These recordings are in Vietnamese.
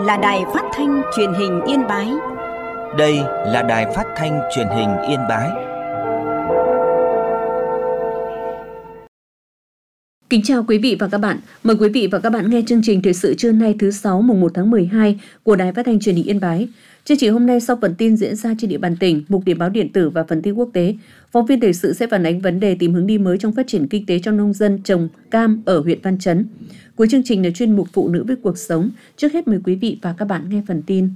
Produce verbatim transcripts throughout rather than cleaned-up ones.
là Đài Phát thanh Truyền hình Yên Bái. Đây là Đài Phát thanh Truyền hình Yên Bái. Kính chào quý vị và các bạn. Mời quý vị và các bạn nghe chương trình thời sự trưa nay thứ sáu mùng một tháng mười hai của Đài Phát thanh Truyền hình Yên Bái. Chương trình hôm nay sau phần tin diễn ra trên địa bàn tỉnh, mục điểm báo điện tử và phần tin quốc tế, phóng viên thời sự sẽ phản ánh vấn đề tìm hướng đi mới trong phát triển kinh tế cho nông dân trồng cam ở huyện Văn Chấn. Cuối chương trình là chuyên mục Phụ nữ với cuộc sống. Trước hết mời quý vị và các bạn nghe phần tin.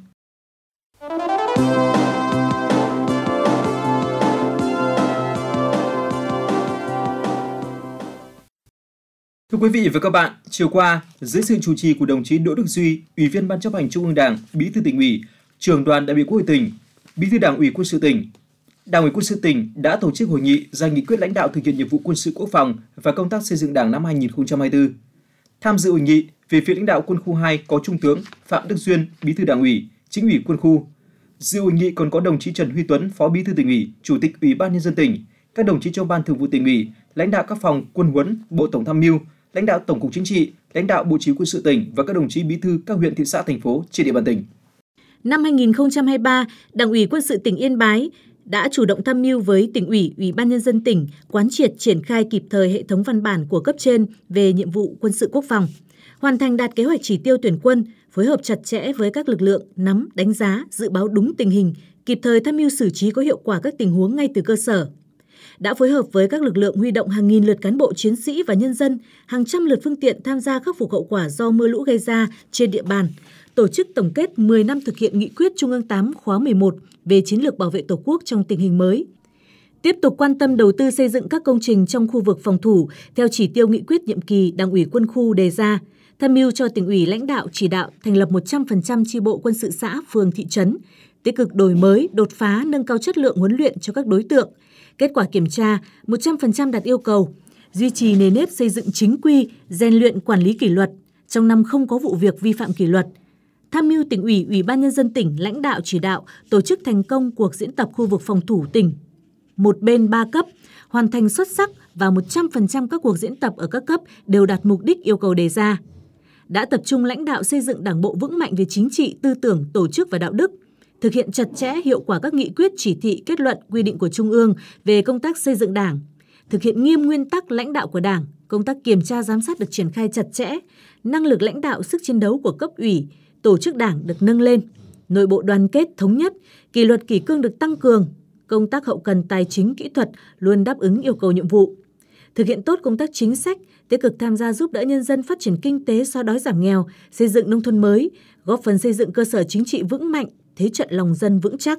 Thưa quý vị và các bạn, chiều qua, dưới sự chủ trì của đồng chí Đỗ Đức Duy, Ủy viên Ban Chấp hành Trung ương Đảng, Bí thư Tỉnh ủy, Trưởng đoàn đại biểu Quốc hội tỉnh, Bí thư Đảng ủy Quân sự tỉnh, Đảng ủy Quân sự tỉnh đã tổ chức hội nghị ra nghị quyết lãnh đạo thực hiện nhiệm vụ quân sự quốc phòng và công tác xây dựng Đảng năm hai nghìn không trăm hai mươi tư. Tham dự hội nghị, về phía lãnh đạo Quân khu hai có Trung tướng Phạm Đức Duyên, Bí thư Đảng ủy, Chính ủy Quân khu. Dự hội nghị còn có đồng chí Trần Huy Tuấn, Phó Bí thư Tỉnh ủy, Chủ tịch Ủy ban Nhân dân tỉnh, các đồng chí trong Ban Thường vụ Tỉnh ủy, lãnh đạo các phòng Quân huấn, Bộ Tổng tham mưu, lãnh đạo Tổng cục Chính trị, lãnh đạo Bộ Chỉ huy Quân sự tỉnh và các đồng chí bí thư các huyện, thị xã, thành phố trên địa bàn tỉnh. Năm hai nghìn không trăm hai mươi ba, Đảng ủy Quân sự tỉnh Yên Bái đã chủ động tham mưu với Tỉnh ủy, Ủy ban Nhân dân tỉnh quán triệt triển khai kịp thời hệ thống văn bản của cấp trên về nhiệm vụ quân sự quốc phòng, hoàn thành đạt kế hoạch chỉ tiêu tuyển quân, phối hợp chặt chẽ với các lực lượng, nắm, đánh giá, dự báo đúng tình hình, kịp thời tham mưu xử trí có hiệu quả các tình huống ngay từ cơ sở. Đã phối hợp với các lực lượng huy động hàng nghìn lượt cán bộ chiến sĩ và nhân dân, hàng trăm lượt phương tiện tham gia khắc phục hậu quả do mưa lũ gây ra trên địa bàn, tổ chức tổng kết mười năm thực hiện nghị quyết Trung ương tám khóa mười một về chiến lược bảo vệ Tổ quốc trong tình hình mới. Tiếp tục quan tâm đầu tư xây dựng các công trình trong khu vực phòng thủ theo chỉ tiêu nghị quyết nhiệm kỳ Đảng ủy Quân khu đề ra, tham mưu cho Tỉnh ủy lãnh đạo chỉ đạo thành lập một trăm phần trăm chi bộ quân sự xã, phường, thị trấn, tích cực đổi mới, đột phá, nâng cao chất lượng huấn luyện cho các đối tượng. Kết quả kiểm tra, một trăm phần trăm đạt yêu cầu, duy trì nề nếp xây dựng chính quy, rèn luyện quản lý kỷ luật, trong năm không có vụ việc vi phạm kỷ luật. Tham mưu Tỉnh ủy, Ủy ban Nhân dân tỉnh lãnh đạo chỉ đạo tổ chức thành công cuộc diễn tập khu vực phòng thủ tỉnh, một bên ba cấp, hoàn thành xuất sắc và một trăm phần trăm các cuộc diễn tập ở các cấp đều đạt mục đích yêu cầu đề ra. Đã tập trung lãnh đạo xây dựng Đảng bộ vững mạnh về chính trị, tư tưởng, tổ chức và đạo đức, thực hiện chặt chẽ hiệu quả các nghị quyết, chỉ thị, kết luận, quy định của Trung ương về công tác xây dựng Đảng, thực hiện nghiêm nguyên tắc lãnh đạo của Đảng, công tác kiểm tra giám sát được triển khai chặt chẽ, năng lực lãnh đạo, sức chiến đấu của cấp ủy, tổ chức Đảng được nâng lên, nội bộ đoàn kết thống nhất, kỷ luật kỷ cương được tăng cường, công tác hậu cần tài chính kỹ thuật luôn đáp ứng yêu cầu nhiệm vụ. Thực hiện tốt công tác chính sách, tích cực tham gia giúp đỡ nhân dân phát triển kinh tế, xóa đói giảm nghèo, xây dựng nông thôn mới, góp phần xây dựng cơ sở chính trị vững mạnh, thế trận lòng dân vững chắc.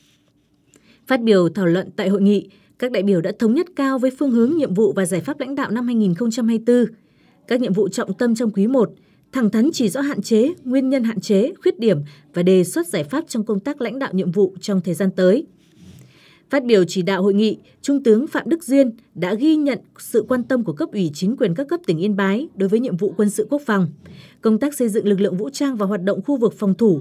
Phát biểu thảo luận tại hội nghị, các đại biểu đã thống nhất cao với phương hướng, nhiệm vụ và giải pháp lãnh đạo năm hai nghìn không trăm hai mươi tư. Các nhiệm vụ trọng tâm trong quý một, thẳng thắn chỉ rõ hạn chế, nguyên nhân hạn chế, khuyết điểm và đề xuất giải pháp trong công tác lãnh đạo nhiệm vụ trong thời gian tới. Phát biểu chỉ đạo hội nghị, Trung tướng Phạm Đức Duyên đã ghi nhận sự quan tâm của cấp ủy chính quyền các cấp tỉnh Yên Bái đối với nhiệm vụ quân sự quốc phòng, công tác xây dựng lực lượng vũ trang và hoạt động khu vực phòng thủ.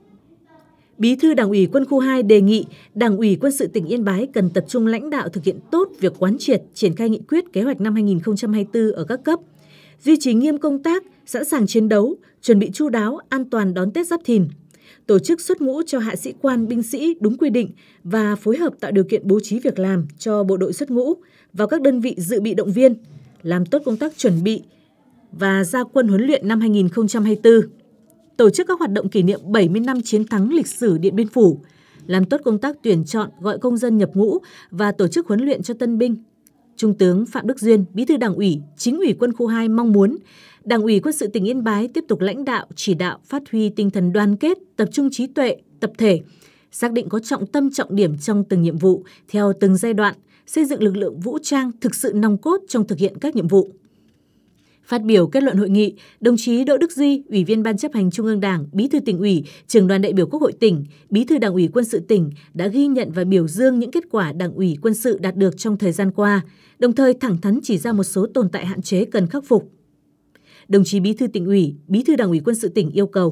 Bí thư Đảng ủy Quân khu hai đề nghị Đảng ủy Quân sự tỉnh Yên Bái cần tập trung lãnh đạo thực hiện tốt việc quán triệt, triển khai nghị quyết kế hoạch năm hai nghìn không trăm hai mươi tư ở các cấp, duy trì nghiêm công tác, sẵn sàng chiến đấu, chuẩn bị chu đáo, an toàn đón Tết Giáp Thìn, tổ chức xuất ngũ cho hạ sĩ quan, binh sĩ đúng quy định và phối hợp tạo điều kiện bố trí việc làm cho bộ đội xuất ngũ vào các đơn vị dự bị động viên, làm tốt công tác chuẩn bị và ra quân huấn luyện năm hai nghìn không trăm hai mươi tư. Tổ chức các hoạt động kỷ niệm bảy mươi năm chiến thắng lịch sử Điện Biên Phủ, làm tốt công tác tuyển chọn, gọi công dân nhập ngũ và tổ chức huấn luyện cho tân binh. Trung tướng Phạm Đức Duyên, Bí thư Đảng ủy, Chính ủy Quân khu hai mong muốn Đảng ủy Quân sự tỉnh Yên Bái tiếp tục lãnh đạo, chỉ đạo, phát huy tinh thần đoàn kết, tập trung trí tuệ, tập thể, xác định có trọng tâm trọng điểm trong từng nhiệm vụ, theo từng giai đoạn, xây dựng lực lượng vũ trang thực sự nòng cốt trong thực hiện các nhiệm vụ. Phát biểu kết luận hội nghị, đồng chí Đỗ Đức Duy, Ủy viên Ban Chấp hành Trung ương Đảng, Bí thư Tỉnh ủy, Trưởng đoàn đại biểu Quốc hội tỉnh, Bí thư Đảng ủy Quân sự tỉnh đã ghi nhận và biểu dương những kết quả Đảng ủy Quân sự đạt được trong thời gian qua, đồng thời thẳng thắn chỉ ra một số tồn tại hạn chế cần khắc phục. Đồng chí Bí thư Tỉnh ủy, Bí thư Đảng ủy Quân sự tỉnh yêu cầu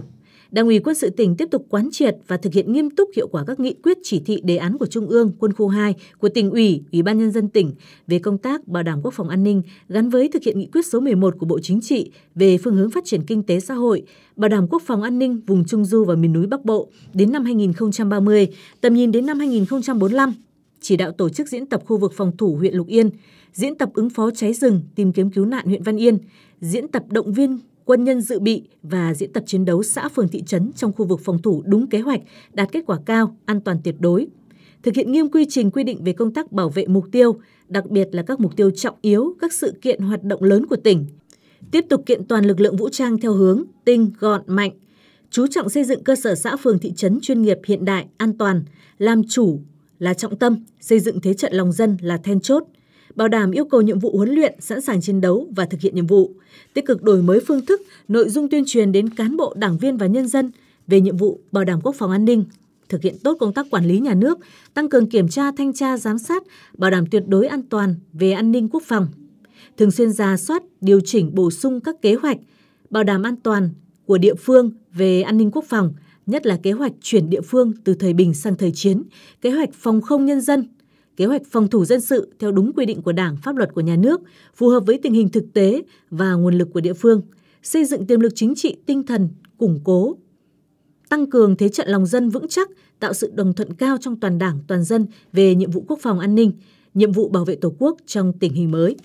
Đảng ủy Quân sự tỉnh tiếp tục quán triệt và thực hiện nghiêm túc hiệu quả các nghị quyết chỉ thị đề án của Trung ương, Quân khu hai, của Tỉnh ủy, Ủy ban Nhân dân tỉnh về công tác bảo đảm quốc phòng an ninh gắn với thực hiện nghị quyết số mười một của Bộ Chính trị về phương hướng phát triển kinh tế xã hội, bảo đảm quốc phòng an ninh vùng Trung du và miền núi Bắc Bộ đến năm hai nghìn không trăm ba mươi, tầm nhìn đến năm hai nghìn không trăm bốn mươi lăm. Chỉ đạo tổ chức diễn tập khu vực phòng thủ huyện Lục Yên, diễn tập ứng phó cháy rừng, tìm kiếm cứu nạn huyện Văn Yên, diễn tập động viên quân nhân dự bị và diễn tập chiến đấu xã phường thị trấn trong khu vực phòng thủ đúng kế hoạch, đạt kết quả cao, an toàn tuyệt đối. Thực hiện nghiêm quy trình quy định về công tác bảo vệ mục tiêu, đặc biệt là các mục tiêu trọng yếu, các sự kiện hoạt động lớn của tỉnh. Tiếp tục kiện toàn lực lượng vũ trang theo hướng tinh, gọn, mạnh. Chú trọng xây dựng cơ sở xã phường thị trấn chuyên nghiệp hiện đại, an toàn, làm chủ là trọng tâm, xây dựng thế trận lòng dân là then chốt. Bảo đảm yêu cầu nhiệm vụ huấn luyện, sẵn sàng chiến đấu và thực hiện nhiệm vụ, tích cực đổi mới phương thức, nội dung tuyên truyền đến cán bộ, đảng viên và nhân dân về nhiệm vụ bảo đảm quốc phòng an ninh, thực hiện tốt công tác quản lý nhà nước, tăng cường kiểm tra, thanh tra, giám sát, bảo đảm tuyệt đối an toàn về an ninh quốc phòng, thường xuyên rà soát, điều chỉnh, bổ sung các kế hoạch, bảo đảm an toàn của địa phương về an ninh quốc phòng, nhất là kế hoạch chuyển địa phương từ thời bình sang thời chiến, kế hoạch phòng không nhân dân, kế hoạch phòng thủ dân sự theo đúng quy định của Đảng, pháp luật của nhà nước, phù hợp với tình hình thực tế và nguồn lực của địa phương, xây dựng tiềm lực chính trị tinh thần, củng cố, tăng cường thế trận lòng dân vững chắc, tạo sự đồng thuận cao trong toàn Đảng, toàn dân về nhiệm vụ quốc phòng an ninh, nhiệm vụ bảo vệ Tổ quốc trong tình hình mới.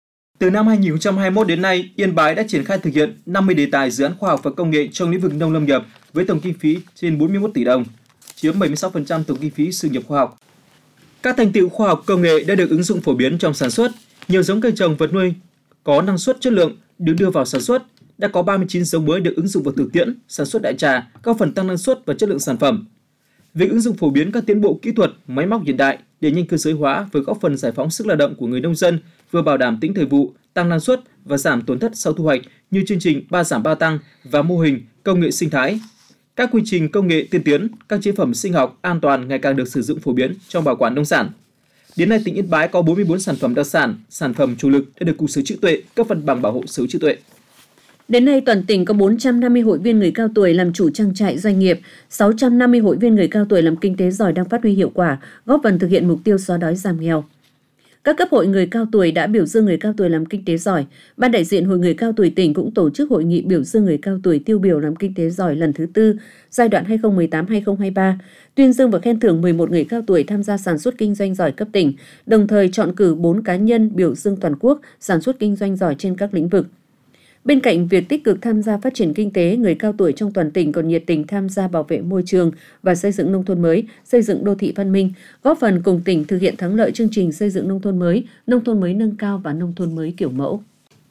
Từ năm hai nghìn không trăm hai mươi mốt đến nay, Yên Bái đã triển khai thực hiện năm mươi đề tài dự án khoa học và công nghệ trong lĩnh vực nông lâm nghiệp với tổng kinh phí trên bốn mươi mốt tỷ đồng, chiếm bảy mươi sáu phần trăm tổng kinh phí sự nghiệp khoa học. Các thành tựu khoa học công nghệ đã được ứng dụng phổ biến trong sản xuất, nhiều giống cây trồng vật nuôi có năng suất chất lượng được đưa vào sản xuất, đã có ba mươi chín giống mới được ứng dụng vào thực tiễn sản xuất đại trà, góp phần tăng năng suất và chất lượng sản phẩm. Việc ứng dụng phổ biến các tiến bộ kỹ thuật, máy móc hiện đại để nhanh cơ giới hóa vừa góp phần giải phóng sức lao động của người nông dân, vừa bảo đảm tính thời vụ, tăng năng suất và giảm tổn thất sau thu hoạch như chương trình ba giảm ba tăng và mô hình công nghệ sinh thái. Các quy trình công nghệ tiên tiến, các chế phẩm sinh học an toàn ngày càng được sử dụng phổ biến trong bảo quản nông sản. Đến nay, tỉnh Yên Bái có bốn mươi tư sản phẩm đặc sản, sản phẩm chủ lực đã được Cục Sở hữu trí tuệ cấp văn bằng bảo hộ sở hữu trí tuệ. Đến nay, toàn tỉnh có bốn trăm năm mươi hội viên người cao tuổi làm chủ trang trại doanh nghiệp, sáu trăm năm mươi hội viên người cao tuổi làm kinh tế giỏi đang phát huy hiệu quả, góp phần thực hiện mục tiêu xóa đói giảm nghèo. Các cấp hội người cao tuổi đã biểu dương người cao tuổi làm kinh tế giỏi. Ban đại diện Hội người cao tuổi tỉnh cũng tổ chức hội nghị biểu dương người cao tuổi tiêu biểu làm kinh tế giỏi lần thứ tư, giai đoạn hai nghìn không trăm mười tám đến hai nghìn không trăm hai mươi ba, tuyên dương và khen thưởng mười một người cao tuổi tham gia sản xuất kinh doanh giỏi cấp tỉnh, đồng thời chọn cử bốn cá nhân biểu dương toàn quốc sản xuất kinh doanh giỏi trên các lĩnh vực. Bên cạnh việc tích cực tham gia phát triển kinh tế, người cao tuổi trong toàn tỉnh còn nhiệt tình tham gia bảo vệ môi trường và xây dựng nông thôn mới, xây dựng đô thị văn minh, góp phần cùng tỉnh thực hiện thắng lợi chương trình xây dựng nông thôn mới, nông thôn mới nâng cao và nông thôn mới kiểu mẫu.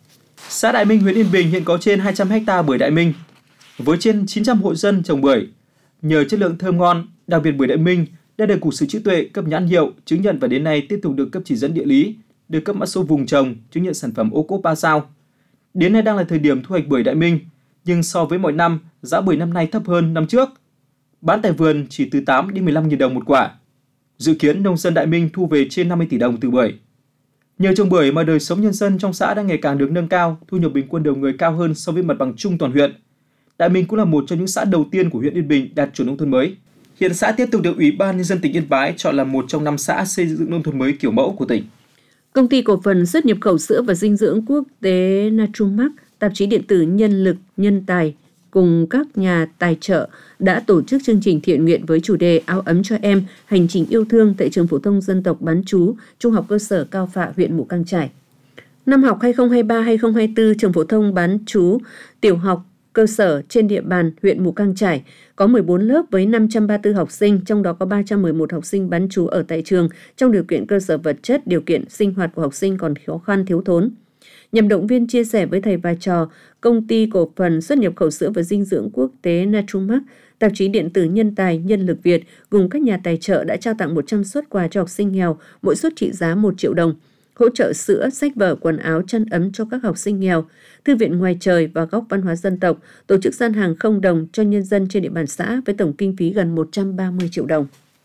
Xã Đại Minh, huyện Yên Bình hiện có trên hai trăm héc ta bưởi Đại Minh, với trên chín trăm hộ dân trồng bưởi. Nhờ chất lượng thơm ngon, đặc biệt bưởi Đại Minh đã được Cục Sở hữu trí tuệ cấp nhãn hiệu, chứng nhận và đến nay tiếp tục được cấp chỉ dẫn địa lý, được cấp mã số vùng trồng, chứng nhận sản phẩm ô cốp ba sao. Đến nay đang là thời điểm thu hoạch bưởi Đại Minh, nhưng so với mọi năm, giá bưởi năm nay thấp hơn năm trước. Bán tại vườn chỉ từ tám đến mười lăm nghìn đồng một quả. Dự kiến nông dân Đại Minh thu về trên năm mươi tỷ đồng từ bưởi. Nhờ trồng bưởi mà đời sống nhân dân trong xã đang ngày càng được nâng cao, thu nhập bình quân đầu người cao hơn so với mặt bằng chung toàn huyện. Đại Minh cũng là một trong những xã đầu tiên của huyện Yên Bình đạt chuẩn nông thôn mới. Hiện xã tiếp tục được Ủy ban Nhân dân tỉnh Yên Bái chọn là một trong năm xã xây dựng nông thôn mới kiểu mẫu của tỉnh. Công ty cổ phần xuất nhập khẩu sữa và dinh dưỡng quốc tế Natromac, tạp chí điện tử Nhân lực, Nhân tài cùng các nhà tài trợ đã tổ chức chương trình thiện nguyện với chủ đề Áo ấm cho em, hành trình yêu thương tại trường phổ thông dân tộc bán trú, Trung học cơ sở Cao Phạ, huyện Mù Cang Chải. Năm học hai nghìn không trăm hai mươi ba hai nghìn không trăm hai mươi tư, trường phổ thông bán trú tiểu học cơ sở trên địa bàn huyện Mù Cang Chải có mười bốn lớp với năm trăm ba mươi tư học sinh, trong đó có ba trăm mười một học sinh bán trú ở tại trường trong điều kiện cơ sở vật chất, điều kiện sinh hoạt của học sinh còn khó khăn thiếu thốn. Nhằm động viên chia sẻ với thầy và trò, Công ty cổ phần xuất nhập khẩu sữa và dinh dưỡng quốc tế Natromac, tạp chí điện tử Nhân tài, Nhân lực Việt cùng các nhà tài trợ đã trao tặng một trăm suất quà cho học sinh nghèo, mỗi suất trị giá một triệu đồng. Hỗ trợ sữa, sách vở, quần áo, chăn ấm cho các học sinh nghèo, thư viện ngoài trời và góc văn hóa dân tộc, tổ chức gian hàng không đồng cho nhân dân trên địa bàn xã với tổng kinh phí gần một trăm ba mươi triệu đồng.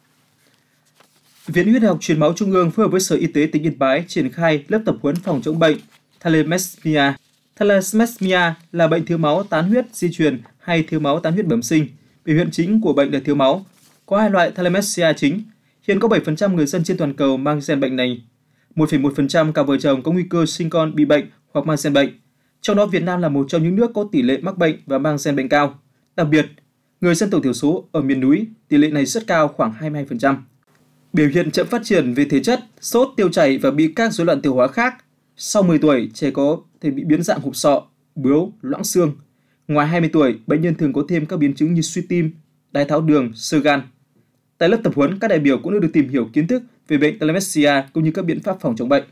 Viện Huyết học Truyền máu Trung ương phối hợp với Sở Y tế tỉnh Yên Bái triển khai lớp tập huấn phòng chống bệnh Thalassemia Thalassemia là bệnh thiếu máu tán huyết di truyền hay thiếu máu tán huyết bẩm sinh. Biểu hiện chính của bệnh là thiếu máu. Có hai loại thalassemia chính. Hiện có bảy phần trăm người dân trên toàn cầu mang gen bệnh này. một phẩy một phần trăm cặp vợ chồng có nguy cơ sinh con bị bệnh hoặc mang gen bệnh. Trong đó Việt Nam là một trong những nước có tỷ lệ mắc bệnh và mang gen bệnh cao. Đặc biệt, người dân tộc thiểu số ở miền núi, tỷ lệ này rất cao, khoảng hai mươi hai phần trăm. Biểu hiện chậm phát triển về thể chất, sốt, tiêu chảy và bị các rối loạn tiêu hóa khác. Sau mười tuổi, trẻ có thể bị biến dạng hộp sọ, bướu, loãng xương. Ngoài hai mươi tuổi, bệnh nhân thường có thêm các biến chứng như suy tim, đái tháo đường, xơ gan. Tại lớp tập huấn, các đại biểu cũng được tìm hiểu kiến thức về bệnh thalassemia cũng như các biện pháp phòng chống bệnh.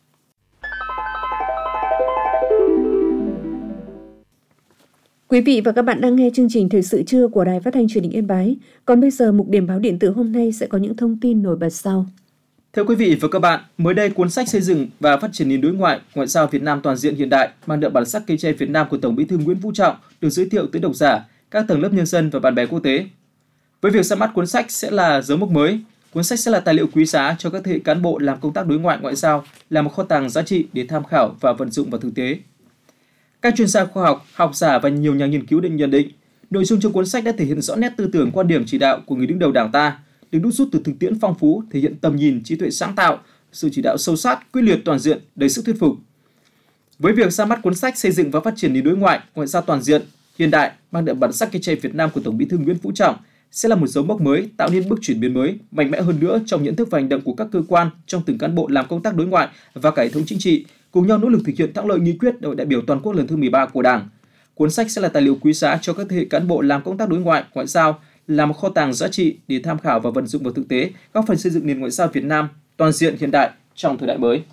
Quý vị và các bạn đang nghe chương trình Thời sự trưa của Đài Phát thanh Truyền hình Yên Bái. Còn bây giờ, mục điểm báo điện tử hôm nay sẽ có những thông tin nổi bật sau. Thưa quý vị và các bạn, mới đây cuốn sách Xây dựng và Phát triển nền đối ngoại, Ngoại giao Việt Nam toàn diện hiện đại mang đậm bản sắc cây tre Việt Nam của Tổng Bí thư Nguyễn Phú Trọng được giới thiệu tới độc giả, các tầng lớp nhân dân và bạn bè quốc tế. Với việc ra mắt cuốn sách sẽ là dấu mốc mới, cuốn sách sẽ là tài liệu quý giá cho các thế hệ cán bộ làm công tác đối ngoại ngoại giao, là một kho tàng giá trị để tham khảo và vận dụng vào thực tế. Các chuyên gia khoa học, học giả và nhiều nhà nghiên cứu định nhận định, nội dung trong cuốn sách đã thể hiện rõ nét tư tưởng, quan điểm chỉ đạo của người đứng đầu Đảng ta, được đúc rút từ thực tiễn phong phú, thể hiện tầm nhìn, trí tuệ sáng tạo, sự chỉ đạo sâu sát, quyết liệt, toàn diện, đầy sức thuyết phục. Với việc ra mắt cuốn sách Xây dựng và Phát triển nền đối ngoại, Ngoại giao toàn diện, hiện đại, mang đậm bản sắc cây tre Việt Nam của Tổng Bí thư Nguyễn Phú Trọng sẽ là một dấu mốc mới, tạo nên bước chuyển biến mới, mạnh mẽ hơn nữa trong nhận thức và hành động của các cơ quan, trong từng cán bộ làm công tác đối ngoại và cả hệ thống chính trị, cùng nhau nỗ lực thực hiện thắng lợi nghị quyết Đại hội đại biểu toàn quốc lần thứ mười ba của Đảng. Cuốn sách sẽ là tài liệu quý giá cho các thế hệ cán bộ làm công tác đối ngoại, ngoại giao, là một kho tàng giá trị để tham khảo và vận dụng vào thực tế, góp phần xây dựng nền ngoại giao Việt Nam toàn diện hiện đại trong thời đại mới.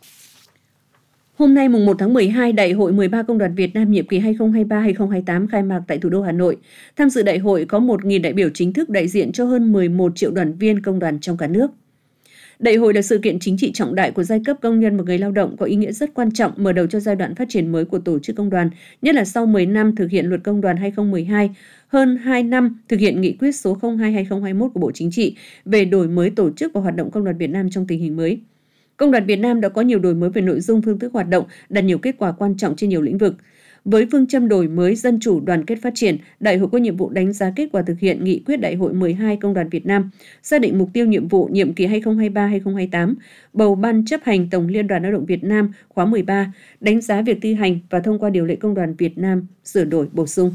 Hôm nay mùng một tháng mười hai, Đại hội mười ba Công đoàn Việt Nam nhiệm kỳ hai nghìn không trăm hai mươi ba đến hai nghìn không trăm hai mươi tám khai mạc tại thủ đô Hà Nội. Tham dự đại hội có một nghìn đại biểu chính thức đại diện cho hơn mười một triệu đoàn viên công đoàn trong cả nước. Đại hội là sự kiện chính trị trọng đại của giai cấp công nhân và người lao động, có ý nghĩa rất quan trọng mở đầu cho giai đoạn phát triển mới của tổ chức công đoàn, nhất là sau mười năm thực hiện Luật Công đoàn hai nghìn không trăm mười hai, hơn hai năm thực hiện Nghị quyết số không hai trên hai nghìn không trăm hai mươi mốt của Bộ Chính trị về đổi mới tổ chức và hoạt động Công đoàn Việt Nam trong tình hình mới. Công đoàn Việt Nam đã có nhiều đổi mới về nội dung, phương thức hoạt động, đạt nhiều kết quả quan trọng trên nhiều lĩnh vực. Với phương châm đổi mới, dân chủ, đoàn kết, phát triển, đại hội có nhiệm vụ đánh giá kết quả thực hiện Nghị quyết Đại hội mười hai Công đoàn Việt Nam, xác định mục tiêu nhiệm vụ nhiệm kỳ hai nghìn không trăm hai mươi ba đến hai nghìn không trăm hai mươi tám, bầu Ban chấp hành Tổng Liên đoàn Lao động Việt Nam khóa mười ba, đánh giá việc thi hành và thông qua điều lệ Công đoàn Việt Nam sửa đổi bổ sung.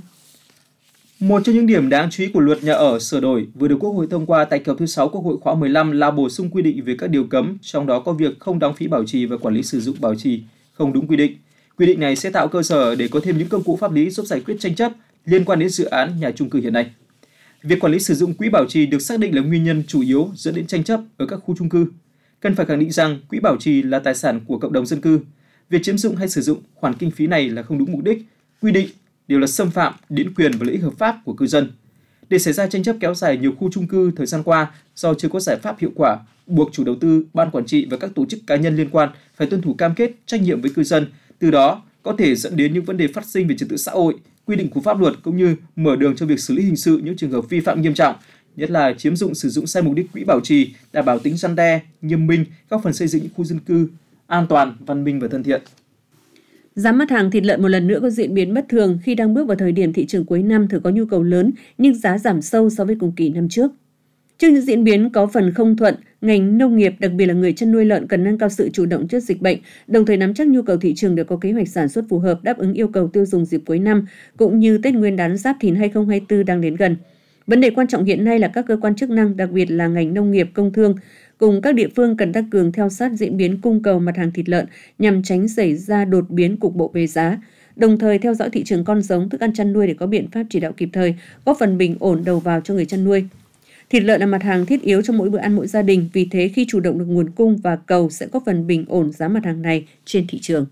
Một trong những điểm đáng chú ý của Luật Nhà ở sửa đổi vừa được Quốc hội thông qua tại kỳ họp thứ sáu Quốc hội khóa mười lăm là bổ sung quy định về các điều cấm, trong đó có việc không đóng phí bảo trì và quản lý sử dụng bảo trì không đúng quy định. Quy định này sẽ tạo cơ sở để có thêm những công cụ pháp lý giúp giải quyết tranh chấp liên quan đến dự án nhà chung cư hiện nay. Việc quản lý sử dụng quỹ bảo trì được xác định là nguyên nhân chủ yếu dẫn đến tranh chấp ở các khu chung cư. Cần phải khẳng định rằng quỹ bảo trì là tài sản của cộng đồng dân cư. Việc chiếm dụng hay sử dụng khoản kinh phí này là không đúng mục đích, quy định đều là xâm phạm đến quyền và lợi ích hợp pháp của cư dân. Để xảy ra tranh chấp kéo dài nhiều khu chung cư thời gian qua do chưa có giải pháp hiệu quả, buộc chủ đầu tư, ban quản trị và các tổ chức cá nhân liên quan phải tuân thủ cam kết trách nhiệm với cư dân, từ đó có thể dẫn đến những vấn đề phát sinh về trật tự xã hội, quy định của pháp luật cũng như mở đường cho việc xử lý hình sự những trường hợp vi phạm nghiêm trọng, nhất là chiếm dụng sử dụng sai mục đích quỹ bảo trì, đảm bảo tính răn đe, nghiêm minh, góp phần xây dựng những khu dân cư an toàn, văn minh và thân thiện. Giá mặt hàng thịt lợn một lần nữa có diễn biến bất thường khi đang bước vào thời điểm thị trường cuối năm thường có nhu cầu lớn nhưng giá giảm sâu so với cùng kỳ năm trước. Trước những diễn biến có phần không thuận, ngành nông nghiệp, đặc biệt là người chăn nuôi lợn cần nâng cao sự chủ động trước dịch bệnh, đồng thời nắm chắc nhu cầu thị trường để có kế hoạch sản xuất phù hợp đáp ứng yêu cầu tiêu dùng dịp cuối năm cũng như Tết Nguyên đán Giáp Thìn hai nghìn không trăm hai mươi tư đang đến gần. Vấn đề quan trọng hiện nay là các cơ quan chức năng, đặc biệt là ngành nông nghiệp, công thương cùng các địa phương cần tăng cường theo sát diễn biến cung cầu mặt hàng thịt lợn nhằm tránh xảy ra đột biến cục bộ về giá, đồng thời theo dõi thị trường con giống, thức ăn chăn nuôi để có biện pháp chỉ đạo kịp thời, góp phần bình ổn đầu vào cho người chăn nuôi. Thịt lợn là mặt hàng thiết yếu trong mỗi bữa ăn mỗi gia đình, vì thế khi chủ động được nguồn cung và cầu sẽ góp phần bình ổn giá mặt hàng này trên thị trường.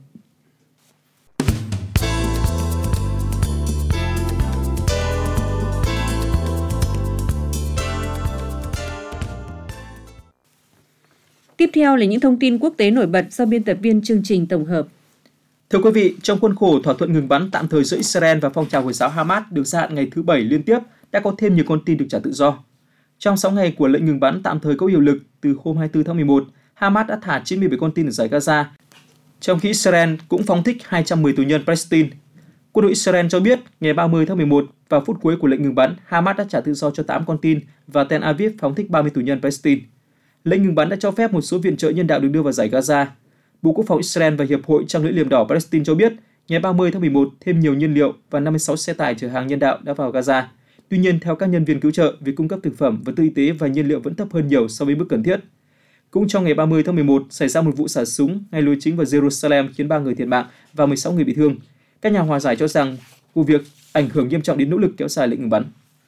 Tiếp theo là những thông tin quốc tế nổi bật do biên tập viên chương trình tổng hợp. Thưa quý vị, trong khuôn khổ thỏa thuận ngừng bắn tạm thời giữa Israel và phong trào Hồi giáo Hamas được gia hạn ngày thứ Bảy liên tiếp, đã có thêm nhiều con tin được trả tự do. Trong sáu ngày của lệnh ngừng bắn tạm thời có hiệu lực từ hôm hai mươi tư tháng mười một, Hamas đã thả chín mươi bảy con tin ở giải Gaza. Trong khi Israel cũng phóng thích hai trăm mười tù nhân Palestine. Quân đội Israel cho biết ngày ba mươi tháng mười một, vào phút cuối của lệnh ngừng bắn, Hamas đã trả tự do cho tám con tin và Tel Aviv phóng thích ba mươi tù nhân Palestine. Lệnh ngừng bắn đã cho phép một số viện trợ nhân đạo được đưa vào giải Gaza. Bộ Quốc phòng Israel và Hiệp hội Trăng lưỡi liềm đỏ Palestine cho biết ngày ba mươi tháng mười một, thêm nhiều nhiên liệu và năm mươi sáu xe tải chở hàng nhân đạo đã vào Gaza. Tuy nhiên, theo các nhân viên cứu trợ, việc cung cấp thực phẩm, vật tư y tế và nhiên liệu vẫn thấp hơn nhiều so với mức cần thiết. Cũng trong ngày ba mươi tháng mười một, xảy ra một vụ xả súng ngay lối chính vào Jerusalem khiến ba người thiệt mạng và mười sáu người bị thương. Các nhà hòa giải cho rằng vụ việc ảnh hưởng nghiêm trọng đến nỗ lực kéo dài lệnh ngừng bắn.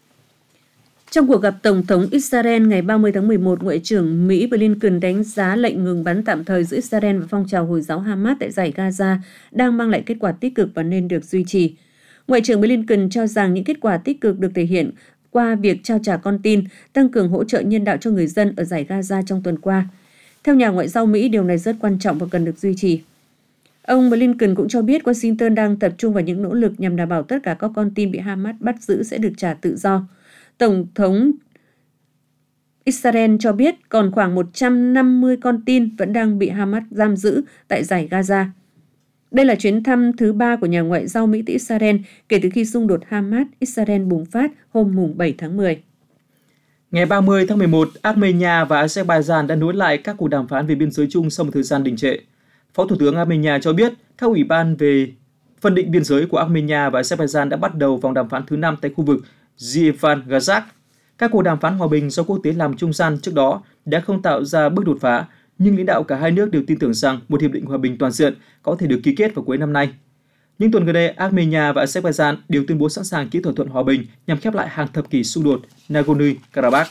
Trong cuộc gặp Tổng thống Israel ngày ba mươi tháng mười một, Ngoại trưởng Mỹ Blinken đánh giá lệnh ngừng bắn tạm thời giữa Israel và phong trào Hồi giáo Hamas tại dải Gaza đang mang lại kết quả tích cực và nên được duy trì. Ngoại trưởng Blinken cho rằng những kết quả tích cực được thể hiện qua việc trao trả con tin, tăng cường hỗ trợ nhân đạo cho người dân ở dải Gaza trong tuần qua. Theo nhà ngoại giao Mỹ, điều này rất quan trọng và cần được duy trì. Ông Blinken cũng cho biết Washington đang tập trung vào những nỗ lực nhằm đảm bảo tất cả các con tin bị Hamas bắt giữ sẽ được trả tự do. Tổng thống Israel cho biết còn khoảng một trăm năm mươi con tin vẫn đang bị Hamas giam giữ tại dải Gaza. Đây là chuyến thăm thứ ba của nhà ngoại giao Mỹ tới Israel kể từ khi xung đột Hamas-Israel bùng phát hôm bảy tháng mười. Ngày ba mươi tháng mười một, Armenia và Azerbaijan đã nối lại các cuộc đàm phán về biên giới chung sau một thời gian đình trệ. Phó Thủ tướng Armenia cho biết các ủy ban về phân định biên giới của Armenia và Azerbaijan đã bắt đầu vòng đàm phán thứ năm tại khu vực Yerevan-Gazak. Các cuộc đàm phán hòa bình do quốc tế làm trung gian trước đó đã không tạo ra bước đột phá, nhưng lãnh đạo cả hai nước đều tin tưởng rằng một hiệp định hòa bình toàn diện có thể được ký kết vào cuối năm nay. Những tuần gần đây, Armenia và Azerbaijan đều tuyên bố sẵn sàng ký thỏa thuận hòa bình nhằm khép lại hàng thập kỷ xung đột Nagorno-Karabakh.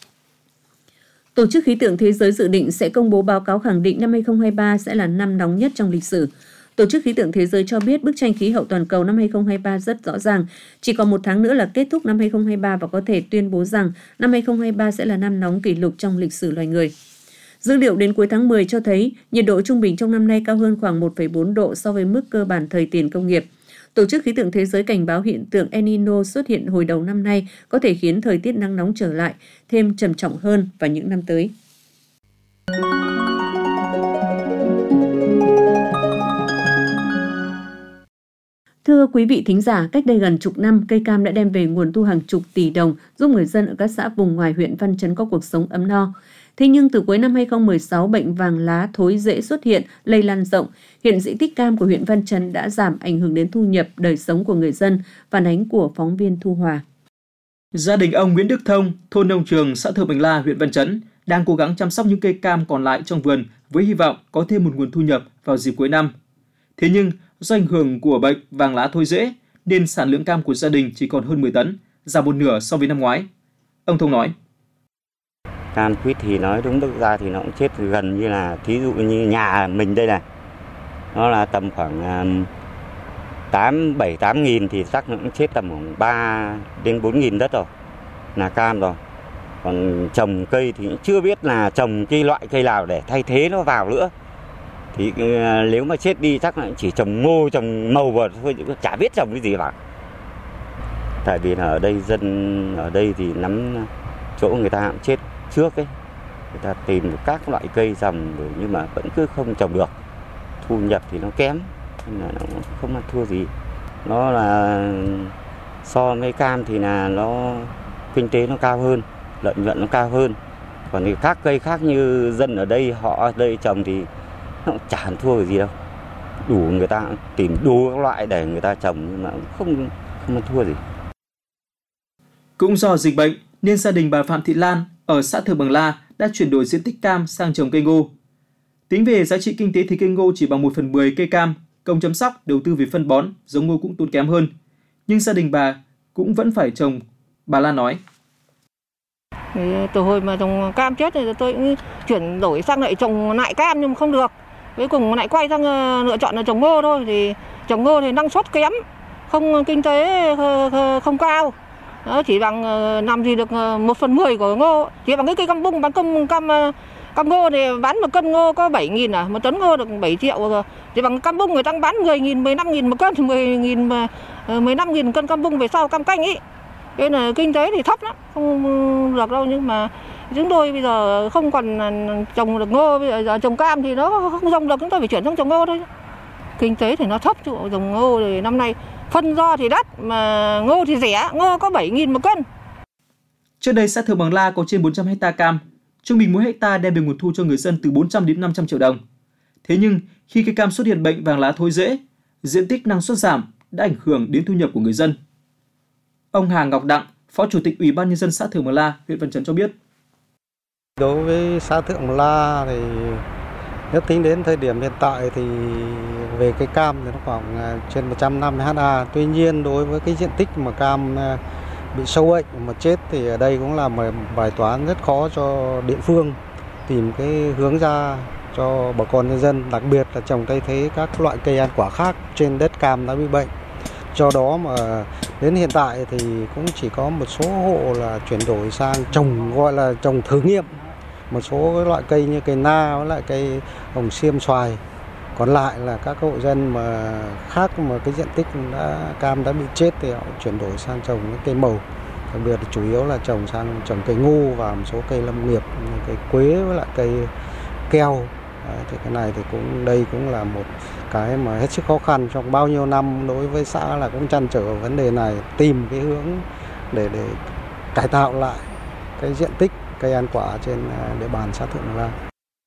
Tổ chức Khí tượng Thế giới dự định sẽ công bố báo cáo khẳng định năm hai không hai ba sẽ là năm nóng nhất trong lịch sử. Tổ chức Khí tượng Thế giới cho biết bức tranh khí hậu toàn cầu năm hai không hai ba rất rõ ràng. Chỉ còn một tháng nữa là kết thúc năm hai không hai ba và có thể tuyên bố rằng năm hai không hai ba sẽ là năm nóng kỷ lục trong lịch sử loài người. Dữ liệu đến cuối tháng mười cho thấy nhiệt độ trung bình trong năm nay cao hơn khoảng một phẩy bốn độ so với mức cơ bản thời tiền công nghiệp. Tổ chức Khí tượng Thế giới cảnh báo hiện tượng El Nino xuất hiện hồi đầu năm nay có thể khiến thời tiết nắng nóng trở lại, thêm trầm trọng hơn vào những năm tới. Thưa quý vị thính giả, cách đây gần chục năm, cây cam đã đem về nguồn thu hàng chục tỷ đồng, giúp người dân ở các xã vùng ngoài huyện Văn Chấn có cuộc sống ấm no. Thế nhưng từ cuối năm hai không một sáu, bệnh vàng lá thối rễ xuất hiện, lây lan rộng. Hiện diện tích cam của huyện Văn Chấn đã giảm, ảnh hưởng đến thu nhập, đời sống của người dân, phản ánh của phóng viên Thu Hòa. Gia đình ông Nguyễn Đức Thông, thôn Nông Trường, xã Thượng Bình La, huyện Văn Chấn, đang cố gắng chăm sóc những cây cam còn lại trong vườn với hy vọng có thêm một nguồn thu nhập vào dịp cuối năm. Thế nhưng, do ảnh hưởng của bệnh vàng lá thối rễ, nên sản lượng cam của gia đình chỉ còn hơn mười tấn, giảm một nửa so với năm ngoái. Ông Thông nói. Cam quýt thì nói đúng thực ra thì nó cũng chết gần như là, thí dụ như nhà mình đây này, nó là tầm khoảng tám, bảy, tám nghìn thì chắc nó cũng chết tầm khoảng ba đến bốn nghìn đất rồi, là cam rồi. Còn trồng cây thì chưa biết là trồng cái loại cây nào để thay thế nó vào nữa. Thì nếu mà chết đi chắc là chỉ trồng ngô, trồng màu vào thôi, chả biết trồng cái gì vào. Tại vì là ở đây dân ở đây thì nắm chỗ người ta cũng chết trước ấy, người ta tìm các loại cây trồng rồi nhưng mà vẫn cứ không trồng được, thu nhập thì nó kém, nên là nó không ăn thua gì. Nó là so với cam thì là nó kinh tế nó cao hơn, lợi nhuận nó cao hơn. Còn thì các cây khác như dân ở đây họ ở đây trồng thì nó chả ăn thua gì đâu, đủ người ta tìm đủ các loại để người ta trồng nhưng mà không không ăn thua gì. Cũng do dịch bệnh nên gia đình bà Phạm Thị Lan ở xã Thượng Bằng La đã chuyển đổi diện tích cam sang trồng cây ngô. Tính về giá trị kinh tế thì cây ngô chỉ bằng một phần mười cây cam, công chăm sóc, đầu tư về phân bón, giống ngô cũng tốn kém hơn. Nhưng gia đình bà cũng vẫn phải trồng, bà Lan nói. Từ hồi mà trồng cam chết thì tôi cũng chuyển đổi sang lại trồng lại cam nhưng mà không được. Cuối cùng lại quay sang lựa chọn là trồng ngô thôi. Thì trồng ngô thì năng suất kém, không kinh tế không cao. Đó, chỉ bằng làm gì được một phần mười của ngô. Chỉ bằng cái cây cam bung bán cam, cam, cam ngô thì bán một cân ngô có bảy nghìn à, một tấn ngô được bảy triệu rồi. Chỉ bằng cam bung người ta bán mười nghìn, mười lăm nghìn một cân, mười nghìn, mười lăm nghìn cân cam bung về sau cam canh ý. Cái là kinh tế thì thấp lắm, không được đâu, nhưng mà Chúng tôi bây giờ không còn trồng được ngô, bây giờ trồng cam thì nó không trồng được, chúng tôi phải chuyển sang trồng ngô thôi. Kinh tế thì nó thấp, chứ trồng ngô thì năm nay phân do thì đắt mà ngô thì rẻ, ngô có bảy nghìn một cân. Trước đây xã Thượng Bằng La có trên bốn trăm hecta cam, trung bình mỗi hecta đem về nguồn thu cho người dân từ bốn trăm đến năm trăm triệu đồng. Thế nhưng khi cây cam xuất hiện bệnh vàng lá thối rễ, diện tích năng suất giảm đã ảnh hưởng đến thu nhập của người dân. Ông Hà Ngọc Đặng, Phó Chủ tịch Ủy ban Nhân dân xã Thượng Bằng La, huyện Văn Chấn cho biết. Đối với xã Thượng Bằng La thì nếu tính đến thời điểm hiện tại thì về cây cam thì nó khoảng trên một trăm năm mươi ha. Tuy nhiên đối với cái diện tích mà cam bị sâu bệnh mà chết thì ở đây cũng là một bài toán rất khó cho địa phương tìm cái hướng ra cho bà con nhân dân, đặc biệt là trồng thay thế các loại cây ăn quả khác trên đất cam đã bị bệnh. Do đó mà đến hiện tại thì cũng chỉ có một số hộ là chuyển đổi sang trồng, gọi là trồng thử nghiệm một số cái loại cây như cây na với lại cây hồng xiêm xoài. Còn lại là các hộ dân mà khác mà cái diện tích đã cam đã bị chết thì họ chuyển đổi sang trồng cái cây màu. Đặc biệt là chủ yếu là trồng sang trồng cây ngô và một số cây lâm nghiệp, cây quế với lại cây keo. Đấy, thì cái này thì cũng đây cũng là một cái mà hết sức khó khăn trong bao nhiêu năm đối với xã, là cũng trăn trở vấn đề này, tìm cái hướng để để cải tạo lại cái diện tích cây ăn quả trên địa bàn xã Thượng Bằng La.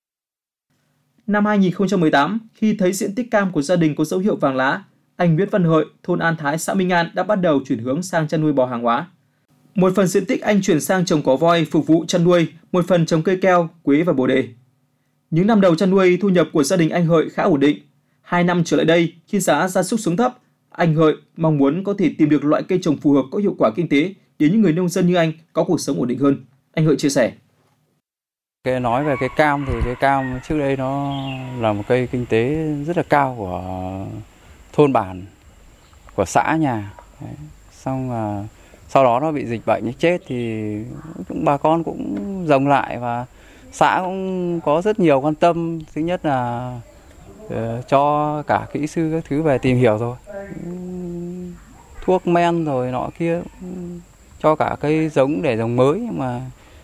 Năm hai nghìn không trăm mười tám, khi thấy diện tích cam của gia đình có dấu hiệu vàng lá, anh Nguyễn Văn Hợi, thôn An Thái, xã Minh An đã bắt đầu chuyển hướng sang chăn nuôi bò hàng hóa. Một phần diện tích anh chuyển sang trồng cỏ voi phục vụ chăn nuôi, một phần trồng cây keo, quế và bồ đề. Những năm đầu chăn nuôi, thu nhập của gia đình anh Hợi khá ổn định. Hai năm trở lại đây, khi giá gia súc xuống thấp, anh Hợi mong muốn có thể tìm được loại cây trồng phù hợp có hiệu quả kinh tế để những người nông dân như anh có cuộc sống ổn định hơn. Anh Hợi chia sẻ. Cái nói về cái cam thì cái cam trước đây nó là một cây kinh tế rất là cao của thôn bản, của xã nhà. Đấy. Xong là sau đó nó bị dịch bệnh chết thì cũng bà con cũng rồng lại, và xã cũng có rất nhiều quan tâm. Thứ nhất là uh, cho cả kỹ sư các thứ về tìm hiểu rồi, thuốc men rồi nọ kia, cho cả cây giống để trồng mới, nhưng mà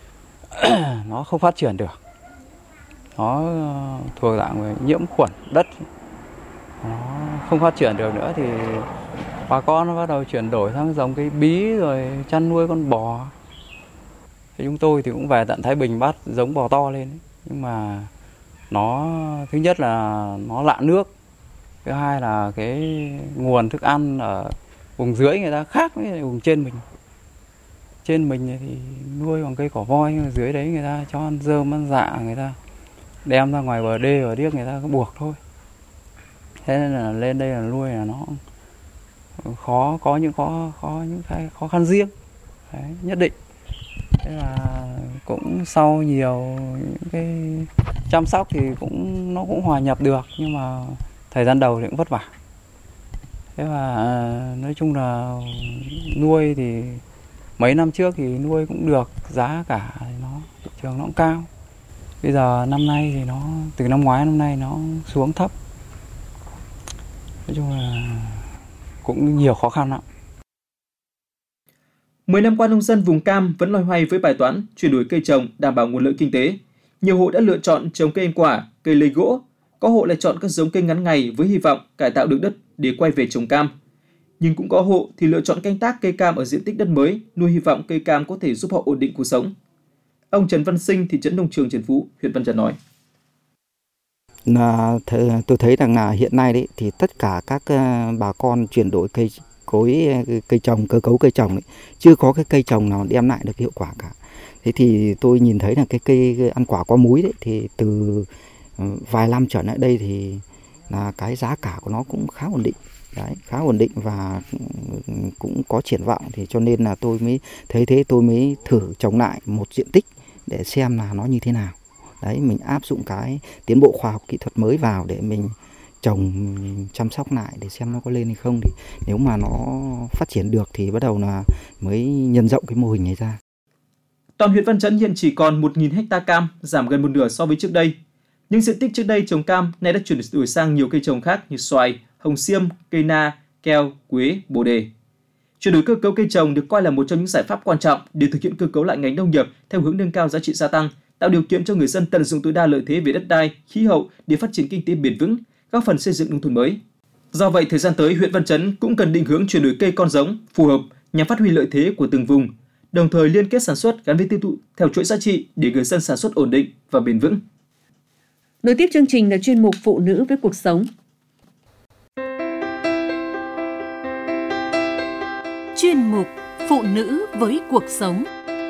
nó không phát triển được. Nó thuộc dạng về nhiễm khuẩn đất, nó không phát triển được nữa thì bà con nó bắt đầu chuyển đổi sang dòng cây bí rồi chăn nuôi con bò. Thì chúng tôi thì cũng về tận Thái Bình bắt giống bò to lên ấy. Nhưng mà nó thứ nhất là nó lạ nước, thứ hai là cái nguồn thức ăn ở vùng dưới người ta khác với vùng trên mình. Trên mình thì nuôi bằng cây cỏ voi, nhưng mà dưới đấy người ta cho ăn rơm ăn dạ, người ta đem ra ngoài bờ đê và điếc người ta có buộc thôi. Thế nên là lên đây là nuôi là nó khó, có những khó khó những cái khó khăn riêng đấy, nhất định. Thế là cũng sau nhiều những cái chăm sóc thì cũng nó cũng hòa nhập được, nhưng mà thời gian đầu thì cũng vất vả. Thế và nói chung là nuôi thì mấy năm trước thì nuôi cũng được, giá cả thì nó thị trường nó cũng cao. Bây giờ năm nay thì nó từ năm ngoái năm nay nó xuống thấp. Nói chung là cũng nhiều khó khăn lắm. Mười năm qua, nông dân vùng cam vẫn loay hoay với bài toán chuyển đổi cây trồng đảm bảo nguồn lợi kinh tế. Nhiều hộ đã lựa chọn trồng cây ăn quả, cây lấy gỗ. Có hộ lại chọn các giống cây ngắn ngày với hy vọng cải tạo được đất để quay về trồng cam. Nhưng cũng có hộ thì lựa chọn canh tác cây cam ở diện tích đất mới, nuôi hy vọng cây cam có thể giúp họ ổn định cuộc sống. Ông Trần Văn Sinh, thị trấn Nông Trường Trần Phú, huyện Văn Chấn nói. Là tôi thấy rằng là hiện nay đấy thì tất cả các bà con chuyển đổi cây cối cây trồng, cơ cấu cây trồng ấy, chưa có cái cây trồng nào đem lại được hiệu quả cả. Thế thì tôi nhìn thấy là cái cây ăn quả có múi đấy thì từ vài năm trở lại đây thì là cái giá cả của nó cũng khá ổn định. Đấy, khá ổn định và cũng có triển vọng, thì cho nên là tôi mới thấy thế tôi mới thử trồng lại một diện tích để xem là nó như thế nào. Đấy, mình áp dụng cái tiến bộ khoa học kỹ thuật mới vào để mình trồng chăm sóc lại để xem nó có lên hay không. Thì nếu mà nó phát triển được thì bắt đầu là mới nhân rộng cái mô hình này ra. Toàn huyện Văn Chấn hiện chỉ còn một nghìn ha cam, giảm gần một nửa so với trước đây. Nhưng diện tích trước đây trồng cam nay đã chuyển đổi sang nhiều cây trồng khác như xoài, hồng xiêm, cây na, keo, quế, bồ đề. Chuyển đổi cơ cấu cây trồng được coi là một trong những giải pháp quan trọng để thực hiện cơ cấu lại ngành nông nghiệp theo hướng nâng cao giá trị gia tăng, tạo điều kiện cho người dân tận dụng tối đa lợi thế về đất đai, khí hậu để phát triển kinh tế bền vững, góp phần xây dựng nông thôn mới. Do vậy, thời gian tới, huyện Văn Chấn cũng cần định hướng chuyển đổi cây con giống phù hợp nhằm phát huy lợi thế của từng vùng, đồng thời liên kết sản xuất gắn với tiêu thụ theo chuỗi giá trị để người dân sản xuất ổn định và bền vững. Nối tiếp chương trình là chuyên mục Phụ nữ với cuộc sống. Chuyên mục Phụ nữ với cuộc sống.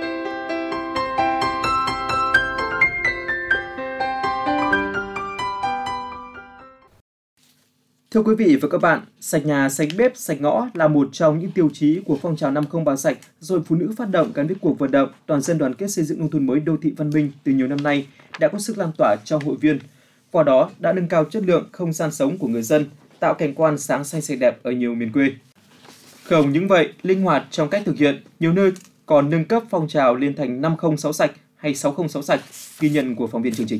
Thưa quý vị và các bạn, sạch nhà, sạch bếp, sạch ngõ là một trong những tiêu chí của phong trào năm không ba sạch do Hội Phụ nữ phát động gắn với cuộc vận động toàn dân đoàn kết xây dựng nông thôn mới đô thị văn minh từ nhiều năm nay đã có sức lan tỏa trong hội viên. Qua đó đã nâng cao chất lượng không gian sống của người dân, tạo cảnh quan sáng xanh sạch đẹp ở nhiều miền quê. Không những vậy, linh hoạt trong cách thực hiện, nhiều nơi còn nâng cấp phong trào lên thành năm không sáu sạch hay sáu không sáu sạch, ghi nhận của phóng viên chương trình.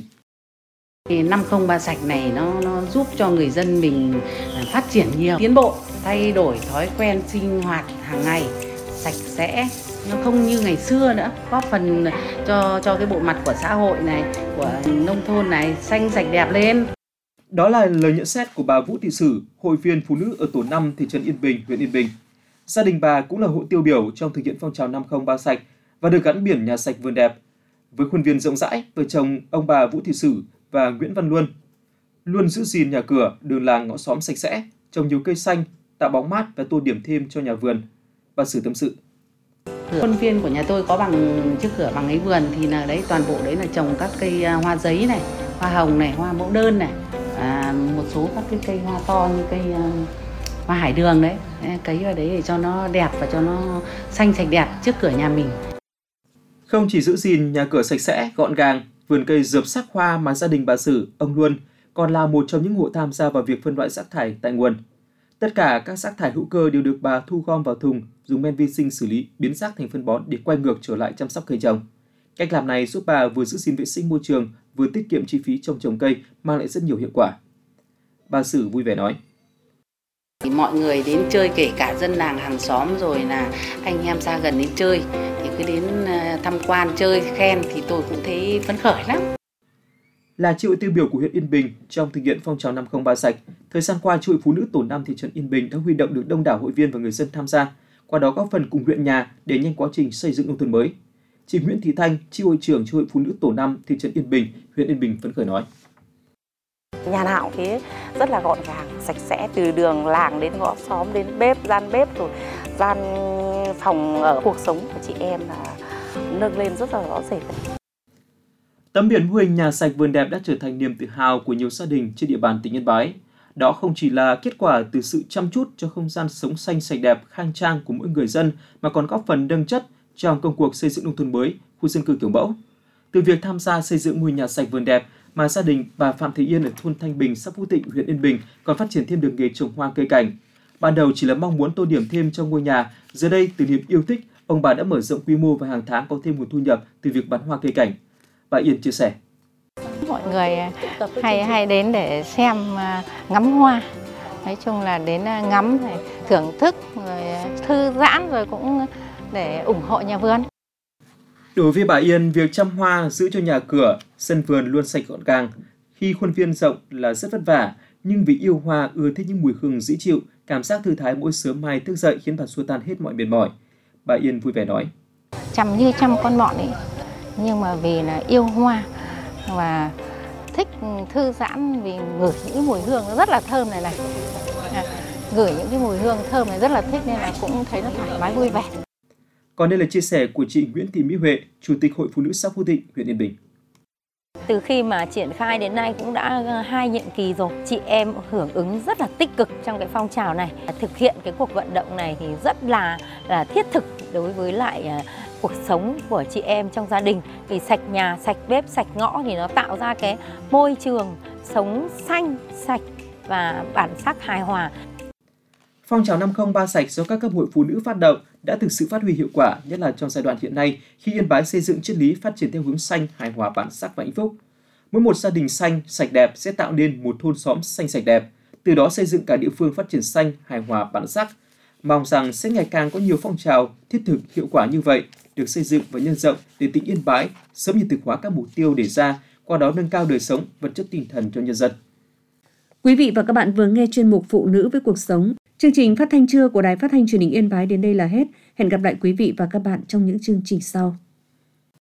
năm không ba sạch này nó, nó giúp cho người dân mình phát triển nhiều, tiến bộ, thay đổi thói quen sinh hoạt hàng ngày, sạch sẽ, nó không như ngày xưa nữa, góp phần cho cho cái bộ mặt của xã hội này, của nông thôn này xanh sạch đẹp lên. Đó là lời nhận xét của bà Vũ Thị Sử, hội viên phụ nữ ở tổ năm thị trấn Yên Bình, huyện Yên Bình. Gia đình bà cũng là hộ tiêu biểu trong thực hiện phong trào năm không ba sạch và được gắn biển nhà sạch vườn đẹp. Với khuôn viên rộng rãi, vợ chồng ông bà Vũ Thị Sử và Nguyễn Văn Luân luôn giữ gìn nhà cửa, đường làng ngõ xóm sạch sẽ, trồng nhiều cây xanh, tạo bóng mát và tô điểm thêm cho nhà vườn. Bà Sử tâm sự. Khuôn viên của nhà tôi có bằng trước cửa bằng ấy vườn thì là đấy toàn bộ đấy là trồng các cây hoa giấy này, hoa hồng này, hoa mẫu đơn này, à, một số các cái cây hoa to như cây uh, hoa hải đường đấy, cấy vào đấy để cho nó đẹp và cho nó xanh sạch đẹp trước cửa nhà mình. Không chỉ giữ gìn nhà cửa sạch sẽ, gọn gàng, vườn cây rợp sắc hoa mà gia đình bà Sử, ông Luân còn là một trong những hộ tham gia vào việc phân loại rác thải tại nguồn. Tất cả các rác thải hữu cơ đều được bà thu gom vào thùng, dùng men vi sinh xử lý, biến rác thành phân bón để quay ngược trở lại chăm sóc cây trồng. Cách làm này giúp bà vừa giữ gìn vệ sinh môi trường, vừa tiết kiệm chi phí trồng trồng cây, mang lại rất nhiều hiệu quả. Bà Sử vui vẻ nói. Mọi người đến chơi, kể cả dân làng hàng xóm rồi là anh em xa gần đến chơi, thì cứ đến tham quan chơi khen thì tôi cũng thấy phấn khởi lắm. Là chi hội tiêu biểu của huyện Yên Bình trong thực hiện phong trào năm không ba sạch, thời gian qua chi hội phụ nữ tổ năm thị trấn Yên Bình đã huy động được đông đảo hội viên và người dân tham gia, qua đó góp phần cùng huyện nhà để nhanh quá trình xây dựng nông thôn mới. Chị Nguyễn Thị Thanh, chi hội trưởng chi hội phụ nữ tổ năm thị trấn Yên Bình, huyện Yên Bình phấn khởi nói. Nhà nào thế rất là gọn gàng, sạch sẽ, từ đường làng đến ngõ xóm, đến bếp, gian bếp rồi gian phòng ở, cuộc sống của chị em là nâng lên rất là rõ rệt. Tấm biển mô hình nhà sạch vườn đẹp đã trở thành niềm tự hào của nhiều gia đình trên địa bàn tỉnh Yên Bái. Đó không chỉ là kết quả từ sự chăm chút cho không gian sống xanh sạch đẹp, khang trang của mỗi người dân, mà còn góp phần nâng chất trong công cuộc xây dựng nông thôn mới, khu dân cư kiểu mẫu. Từ việc tham gia xây dựng mô hình nhà sạch vườn đẹp mà gia đình bà Phạm Thị Yên ở thôn Thanh Bình, xã Phú Tịnh, huyện Yên Bình còn phát triển thêm được nghề trồng hoa cây cảnh. Ban đầu chỉ là mong muốn tô điểm thêm trong ngôi nhà, giờ đây từ niềm yêu thích, ông bà đã mở rộng quy mô và hàng tháng có thêm nguồn thu nhập từ việc bán hoa cây cảnh. Bà Yên chia sẻ. Mọi người hay hay đến để xem ngắm hoa, nói chung là đến ngắm này, thưởng thức, rồi thư giãn, rồi cũng để ủng hộ nhà vườn. Đối với bà Yên, việc chăm hoa giữ cho nhà cửa, sân vườn luôn sạch gọn gàng. Khi khuôn viên rộng là rất vất vả, nhưng vì yêu hoa, ưa thích những mùi hương dễ chịu, cảm giác thư thái mỗi sớm mai thức dậy khiến bà xua tan hết mọi mệt mỏi. Bà Yên vui vẻ nói. Chăm như chăm con mọn ấy, nhưng mà vì là yêu hoa và thích thư giãn vì ngửi những mùi hương nó rất là thơm này này. À, ngửi những cái mùi hương thơm này rất là thích nên là cũng thấy nó thoải mái vui vẻ. Còn đây là chia sẻ của chị Nguyễn Thị Mỹ Huệ, Chủ tịch Hội Phụ nữ xã Phú Tịnh, huyện Yên Bình. Từ khi mà triển khai đến nay cũng đã hai nhiệm kỳ rồi, chị em hưởng ứng rất là tích cực trong cái phong trào này. Thực hiện cái cuộc vận động này thì rất là là thiết thực đối với lại cuộc sống của chị em trong gia đình. Vì sạch nhà, sạch bếp, sạch ngõ thì nó tạo ra cái môi trường sống xanh, sạch và bản sắc hài hòa. Phong trào năm không ba sạch do các cấp hội phụ nữ phát động đã thực sự phát huy hiệu quả, nhất là trong giai đoạn hiện nay khi Yên Bái xây dựng triết lý phát triển theo hướng xanh, hài hòa, bản sắc và hạnh phúc. Mỗi một gia đình xanh, sạch đẹp sẽ tạo nên một thôn xóm xanh sạch đẹp, từ đó xây dựng cả địa phương phát triển xanh, hài hòa, bản sắc. Mong rằng sẽ ngày càng có nhiều phong trào thiết thực hiệu quả như vậy được xây dựng và nhân rộng để tỉnh Yên Bái sớm hiện thực hóa các mục tiêu đề ra, qua đó nâng cao đời sống, vật chất tinh thần cho nhân dân. Quý vị và các bạn vừa nghe chuyên mục Phụ nữ với cuộc sống. Chương trình phát thanh trưa của Đài Phát thanh Truyền hình Yên Bái đến đây là hết. Hẹn gặp lại quý vị và các bạn trong những chương trình sau.